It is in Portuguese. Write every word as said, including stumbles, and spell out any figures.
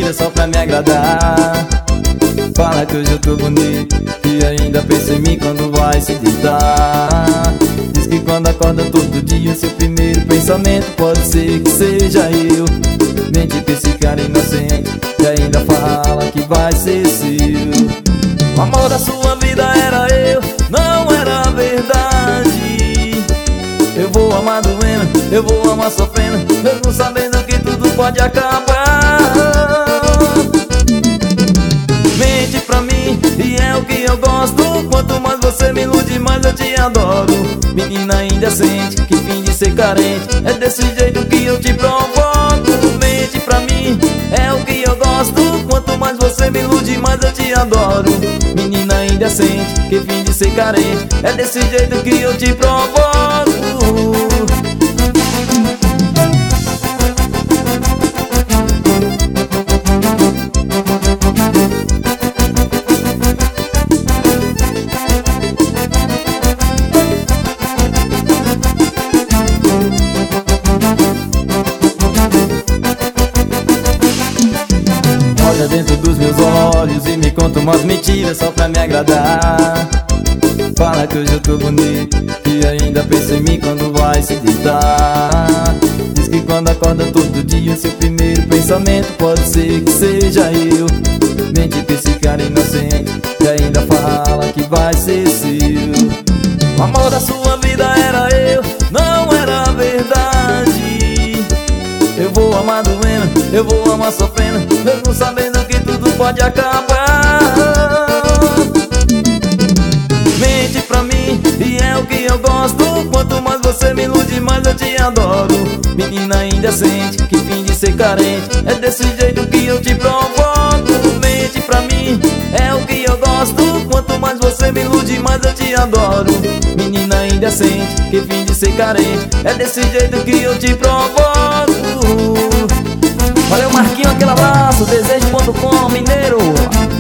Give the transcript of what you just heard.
mentira só pra me agradar. Fala que hoje eu tô bonito e ainda pensa em mim quando vai se deitar. Diz que quando acorda todo dia seu primeiro pensamento pode ser que seja eu. Mente que esse cara é inocente e ainda fala que vai ser seu. O amor da sua vida era eu, não era verdade. Eu vou amar doendo, eu vou amar sofrendo, mesmo sabendo que tudo pode acabar. Mente pra mim e é o que eu gosto. Quanto mais você me ilude, mais eu te adoro. Menina indecente, que fim de ser carente, é desse jeito que eu te provoco. Mente pra mim, é o que eu gosto. Quanto mais você me ilude, mais eu te adoro. Menina indecente, que fim de ser carente, é desse jeito que eu te provoco. Olha dentro dos meus olhos e me conta umas mentiras só pra me agradar. Fala que hoje eu tô bonito e ainda pensa em mim quando vai se deitar. Diz que quando acorda todo dia seu primeiro pensamento pode ser que seja eu. Mente que esse cara é inocente e ainda fala que vai ser seu. O amor da sua vida era eu, não era verdade. Eu vou amar doendo, eu vou amar sofrendo, mesmo sabendo que tudo pode acabar. Mente pra mim e é o que eu gosto. Quanto mais você me ilude, mais eu te adoro. Menina indecente, que fim de ser carente, é desse jeito que eu te provoco. Mente pra mim, é o que eu gosto. Quanto mais você me ilude, mais eu te adoro. Menina indecente, que fim de ser carente, é desse jeito que eu te provoco. Valeu, Marquinho, aquele abraço, desejo ponto com, mineiro.